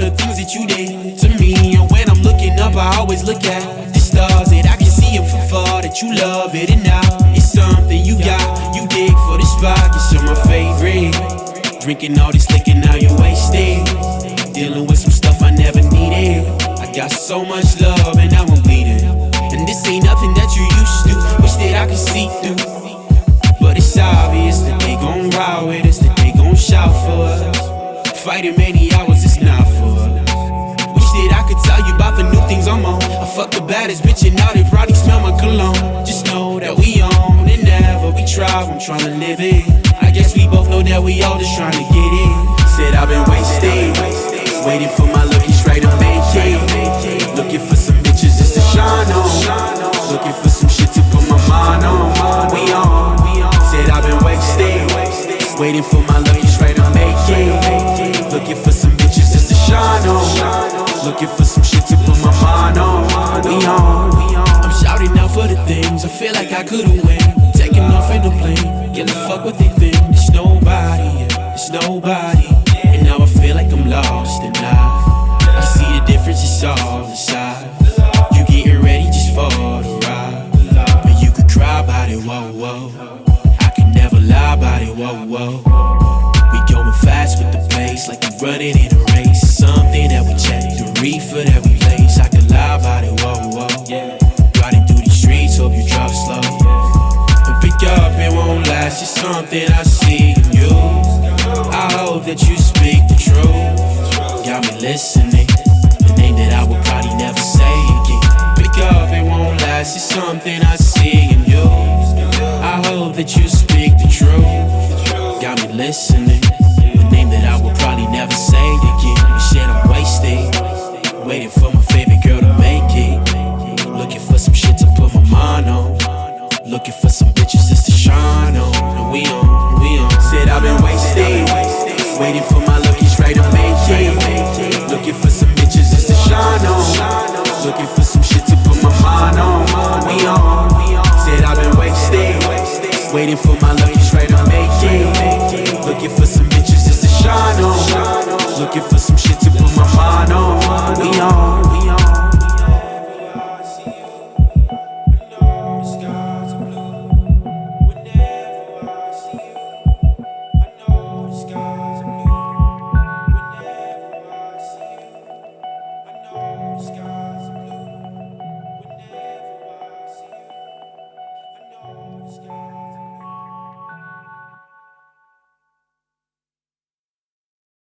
the things that you did to me. And when I'm looking up, I always look at the stars that I can see them from far. That you love it, and now it's something you got. You dig for the spot, 'cause you're my favorite. Drinking all this liquor, now you're wasted. Dealing with some stuff I never needed. I got so much love, and now I'm bleeding. And this ain't nothing that you used to. Wish that I could see through. But it's obvious that they gon' ride with us, that they gon' shout for us. Fighting many hours, it's not for us. Wish that I could tell you about the new things I'm on. I fuck the baddest bitch and now they probably smell my cologne. Just know that we own it, never we try, I'm trying to live it. I guess we both know that we all just trying to get it. Said I've been wasted, waiting for my lucky straight to make it. Looking for some bitches just to shine on. Looking for some shit to put my mind on. We on. Said I've been wasted, waiting for my lucky straight to make it. Looking for some bitches just to shine on. Looking for some shit to put my mind on. We on. I'm shouting out for the things I feel like I could've win. Taking off in the plane, give a fuck what they think. It's nobody, yeah, it's nobody. And now I feel like I'm lost, and I see the difference, it's all inside. You getting ready just for the ride, but you could cry about it, whoa, whoa. I can never lie about it, whoa, whoa. We going fast with the pace, like we running in a race. Something that we check, the reefer that we lace. I can lie about it, whoa, whoa. Riding through these streets, hope you drop slow. But pick up, it won't last, it's something I see in you. I hope that you speak the truth. Got me listening, the name that I would probably never say again. Pick up, it won't last, it's something I see in you. I hope that you speak the truth. Got me listening, the name that I would probably never say again. But shit, I'm wasted, waiting for my favorite girl to make it. Looking for some shit to put my mind on. Looking for some bitches just to shine on. And we on, we on. Said I've been wasted, waiting for my lucky straight to make it. Looking for some bitches just to shine on. Looking for some shit to put my mind on. We on. Said I've been wasted, waiting for my lucky